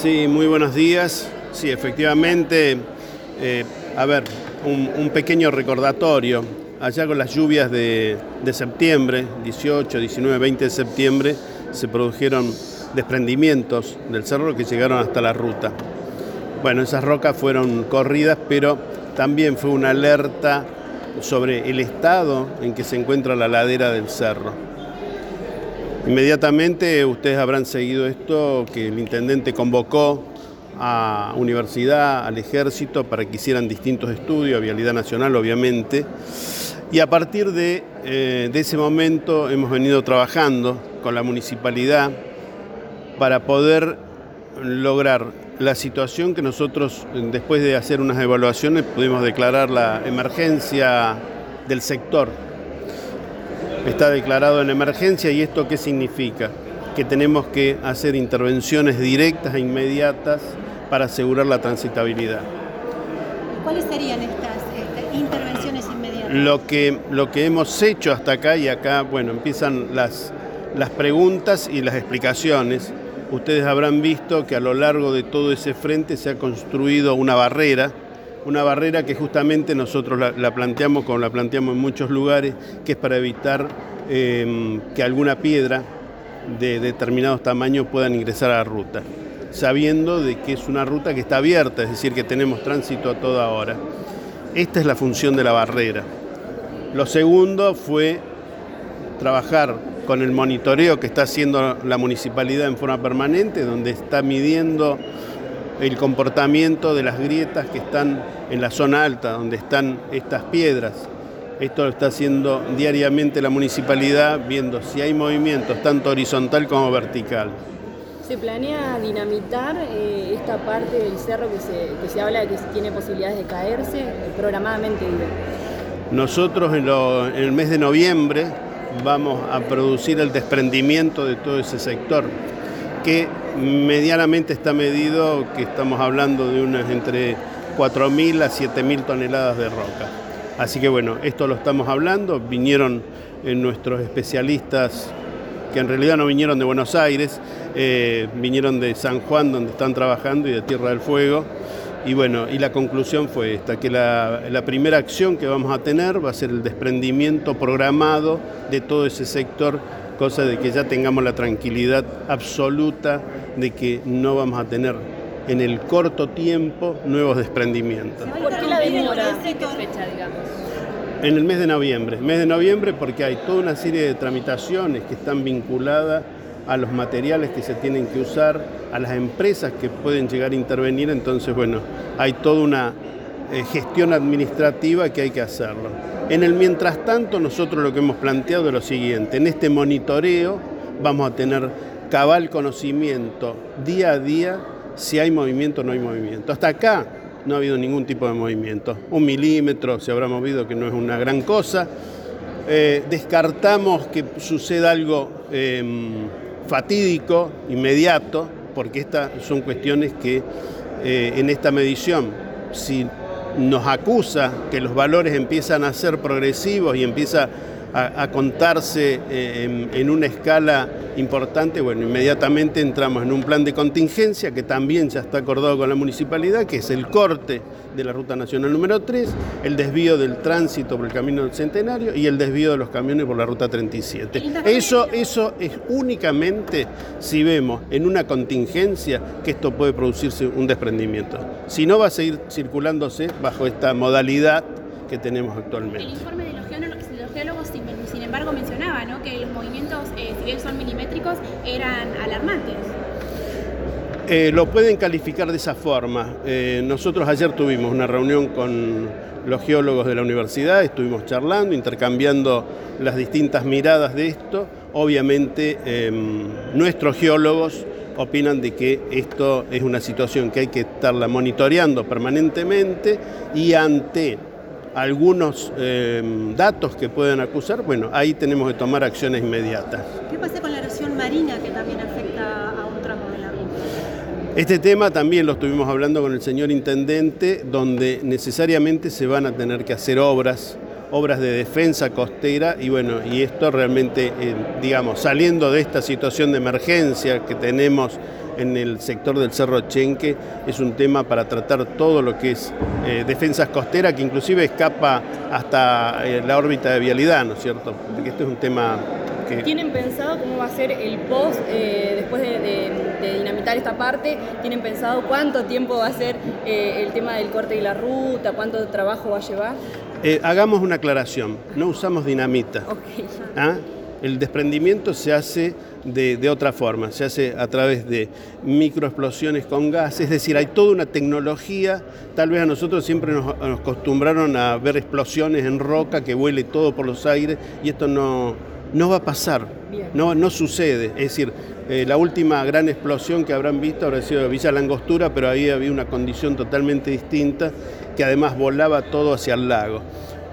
Sí, muy buenos días. Sí, efectivamente, un pequeño recordatorio. Allá con las lluvias de septiembre, 18, 19, 20 de septiembre, se produjeron desprendimientos del cerro que llegaron hasta la ruta. Bueno, esas rocas fueron corridas, pero también fue una alerta sobre el estado en que se encuentra la ladera del cerro. Inmediatamente ustedes habrán seguido esto, que el intendente convocó a universidad, al ejército, para que hicieran distintos estudios, a Vialidad Nacional obviamente, y a partir de ese momento hemos venido trabajando con la municipalidad para poder lograr la situación que nosotros, después de hacer unas evaluaciones, pudimos declarar la emergencia del sector. Está declarado en emergencia. ¿Y esto qué significa? Que tenemos que hacer intervenciones directas e inmediatas para asegurar la transitabilidad. ¿Cuáles serían estas intervenciones inmediatas? Lo que hemos hecho hasta acá, y acá, bueno, empiezan las preguntas y las explicaciones. Ustedes habrán visto que a lo largo de todo ese frente se ha construido una barrera que justamente nosotros la planteamos, como la planteamos en muchos lugares, que es para evitar que alguna piedra de determinados tamaños puedan ingresar a la ruta, sabiendo de que es una ruta que está abierta, es decir, que tenemos tránsito a toda hora. Esta es la función de la barrera. Lo segundo fue trabajar con el monitoreo que está haciendo la municipalidad en forma permanente, donde está midiendo el comportamiento de las grietas que están en la zona alta, donde están estas piedras. Esto lo está haciendo diariamente la municipalidad, viendo si hay movimientos tanto horizontal como vertical. ¿Se planea dinamitar esta parte del cerro que se habla de que tiene posibilidades de caerse, programadamente, digo? Nosotros en el mes de noviembre vamos a producir el desprendimiento de todo ese sector, que medianamente está medido, que estamos hablando de unas entre 4.000 a 7.000 toneladas de roca. Así que bueno, esto lo estamos hablando, vinieron nuestros especialistas, que en realidad no vinieron de Buenos Aires, vinieron de San Juan, donde están trabajando, y de Tierra del Fuego. Y bueno, y la conclusión fue esta, que la primera acción que vamos a tener va a ser el desprendimiento programado de todo ese sector, cosa de que ya tengamos la tranquilidad absoluta de que no vamos a tener en el corto tiempo nuevos desprendimientos. ¿Por qué la demora? ¿Qué fecha, digamos? En el mes de noviembre porque hay toda una serie de tramitaciones que están vinculadas a los materiales que se tienen que usar, a las empresas que pueden llegar a intervenir. Entonces, bueno, hay toda una gestión administrativa que hay que hacerlo. En el mientras tanto, nosotros lo que hemos planteado es lo siguiente: en este monitoreo vamos a tener cabal conocimiento día a día si hay movimiento o no hay movimiento. Hasta acá no ha habido ningún tipo de movimiento. 1 milímetro se habrá movido, que no es una gran cosa. Descartamos que suceda algo fatídico, inmediato, porque estas son cuestiones que en esta medición, si nos acusa que los valores empiezan a ser progresivos y empieza a contarse en una escala importante, bueno, inmediatamente entramos en un plan de contingencia que también ya está acordado con la municipalidad, que es el corte de la Ruta Nacional número 3, el desvío del tránsito por el Camino del Centenario y el desvío de los camiones por la Ruta 37. Eso es únicamente si vemos en una contingencia que esto puede producirse un desprendimiento. Si no, va a seguir circulándose bajo esta modalidad que tenemos actualmente. El informe de los geólogos, sin embargo, mencionaba, ¿no?, que los movimientos, si bien son milimétricos, eran alarmantes. Lo pueden calificar de esa forma. Nosotros ayer tuvimos una reunión con los geólogos de la universidad, estuvimos charlando, intercambiando las distintas miradas de esto. Obviamente, nuestros geólogos opinan de que esto es una situación que hay que estarla monitoreando permanentemente, y ante algunos datos que pueden acusar, bueno, ahí tenemos que tomar acciones inmediatas. ¿Qué pasa con la erosión marina, que también afecta a un tramo de la ruta? Este tema también lo estuvimos hablando con el señor intendente, donde necesariamente se van a tener que hacer obras de defensa costera, y bueno, y esto realmente, digamos, saliendo de esta situación de emergencia que tenemos en el sector del Cerro Chenque es un tema para tratar todo lo que es defensas costeras, que inclusive escapa hasta la órbita de vialidad, ¿no es cierto? Porque esto es un tema que... ¿Tienen pensado cómo va a ser el post después de dinamitar esta parte? ¿Tienen pensado cuánto tiempo va a ser el tema del corte y la ruta? ¿Cuánto trabajo va a llevar? Hagamos una aclaración, no usamos dinamita. Okay. ¿Ah? El desprendimiento se hace de otra forma, se hace a través de microexplosiones con gas, es decir, hay toda una tecnología. Tal vez a nosotros siempre nos acostumbraron a ver explosiones en roca, que vuele todo por los aires, y esto no va a pasar, no sucede. Es decir, la última gran explosión que habrán visto habrá sido Villa Langostura, pero ahí había una condición totalmente distinta, que además volaba todo hacia el lago.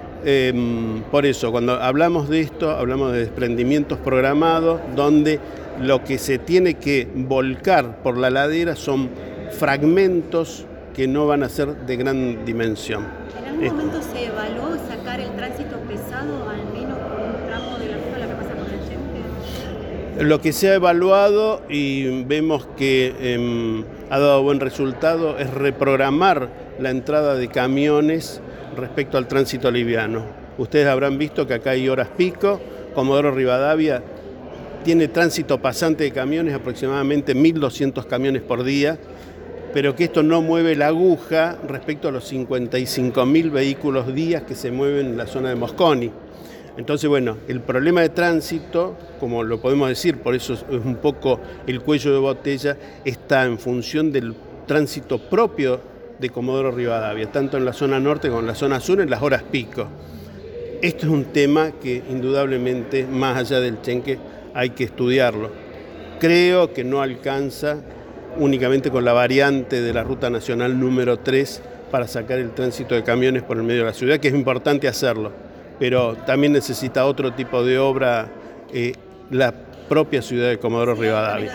Por eso, cuando hablamos de esto, hablamos de desprendimientos programados, donde lo que se tiene que volcar por la ladera son fragmentos que no van a ser de gran dimensión. ¿En algún momento se evaluó sacar el tránsito pesado, al menos por un tramo de la ruta, la que pasa por el Chenque? Lo que se ha evaluado y vemos que ha dado buen resultado es reprogramar la entrada de camiones respecto al tránsito liviano. Ustedes habrán visto que acá hay horas pico. Comodoro Rivadavia tiene tránsito pasante de camiones, aproximadamente 1.200 camiones por día, pero que esto no mueve la aguja respecto a los 55.000 vehículos días que se mueven en la zona de Mosconi. Entonces, bueno, el problema de tránsito, como lo podemos decir, por eso es un poco el cuello de botella, está en función del tránsito propio de Comodoro Rivadavia, tanto en la zona norte como en la zona sur, en las horas pico. Esto es un tema que indudablemente, más allá del Chenque, hay que estudiarlo. Creo que no alcanza únicamente con la variante de la Ruta Nacional número 3 para sacar el tránsito de camiones por el medio de la ciudad, que es importante hacerlo, pero también necesita otro tipo de obra la propia ciudad de Comodoro Rivadavia.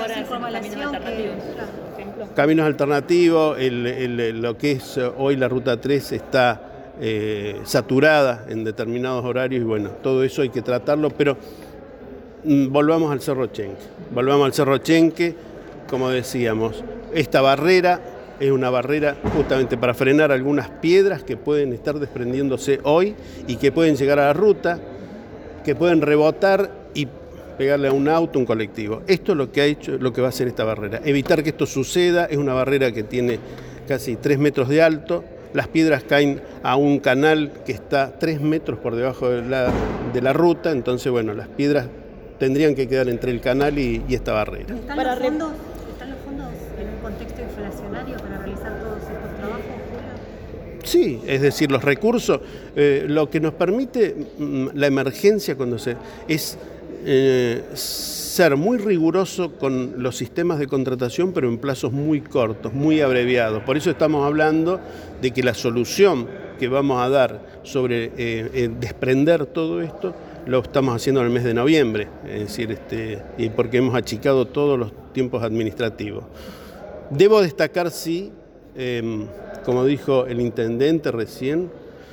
Caminos alternativos, lo que es hoy la Ruta 3 está saturada en determinados horarios y bueno, todo eso hay que tratarlo, pero volvamos al Cerro Chenque, como decíamos, esta barrera es una barrera justamente para frenar algunas piedras que pueden estar desprendiéndose hoy y que pueden llegar a la ruta, que pueden rebotar y pegarle a un auto, un colectivo. Esto es lo que ha hecho, lo que va a hacer esta barrera. Evitar que esto suceda. Es una barrera que tiene casi 3 metros de alto. Las piedras caen a un canal que está 3 metros por debajo de la ruta. Entonces, bueno, las piedras tendrían que quedar entre el canal y esta barrera. ¿Están los fondos en un contexto inflacionario para realizar todos estos trabajos? Sí, es decir, los recursos, lo que nos permite la emergencia es ser muy riguroso con los sistemas de contratación, pero en plazos muy cortos, muy abreviados. Por eso estamos hablando de que la solución que vamos a dar sobre desprender todo esto, lo estamos haciendo en el mes de noviembre, es decir, y porque hemos achicado todos los tiempos administrativos. Debo destacar, sí, como dijo el intendente recién,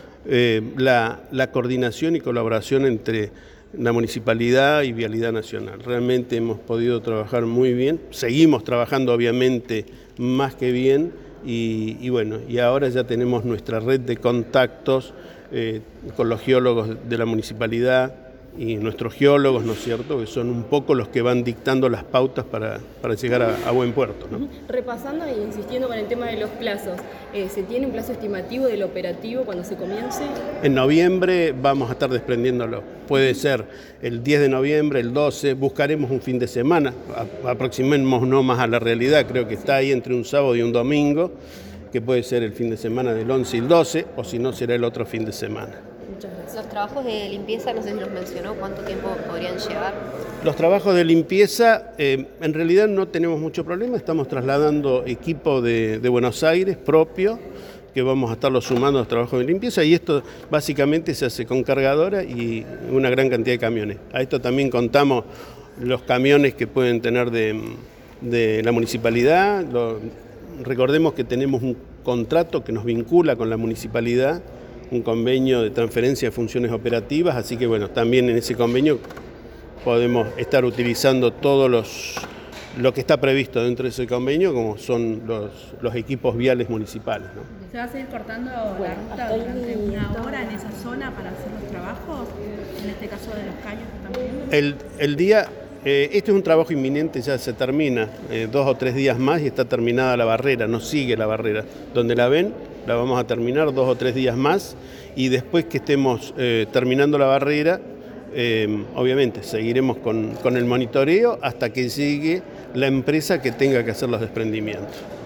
la coordinación y colaboración entre la Municipalidad y Vialidad Nacional. Realmente hemos podido trabajar muy bien, seguimos trabajando obviamente más que bien y bueno, y ahora ya tenemos nuestra red de contactos con los geólogos de la Municipalidad y nuestros geólogos, ¿no es cierto?, que son un poco los que van dictando las pautas para llegar a buen puerto, ¿no? Repasando e insistiendo con el tema de los plazos, ¿se tiene un plazo estimativo del operativo cuando se comience? En noviembre vamos a estar desprendiéndolo. Puede ser el 10 de noviembre, el 12, buscaremos un fin de semana, aproximémonos más a la realidad, creo que está ahí entre un sábado y un domingo, que puede ser el fin de semana del 11 y el 12, o si no será el otro fin de semana. Muchas gracias. Los trabajos de limpieza, no sé si los mencionó, ¿cuánto tiempo podrían llevar? Los trabajos de limpieza, en realidad no tenemos mucho problema, estamos trasladando equipo de Buenos Aires propio, que vamos a estarlo sumando a los trabajos de limpieza, y esto básicamente se hace con cargadora y una gran cantidad de camiones. A esto también contamos los camiones que pueden tener de la municipalidad. Recordemos que tenemos un contrato que nos vincula con la municipalidad, un convenio de transferencia de funciones operativas, así que bueno, también en ese convenio podemos estar utilizando todos lo que está previsto dentro de ese convenio, como son los equipos viales municipales, ¿no? ¿Se va a seguir cortando la ruta durante una hora en esa zona para hacer los trabajos? En este caso de los caños también. Este es un trabajo inminente, ya se termina, 2 o 3 días más y está terminada la barrera, no sigue la barrera. Donde la ven, la vamos a terminar 2 o 3 días más y después que estemos terminando la barrera, obviamente seguiremos con el monitoreo hasta que llegue la empresa que tenga que hacer los desprendimientos.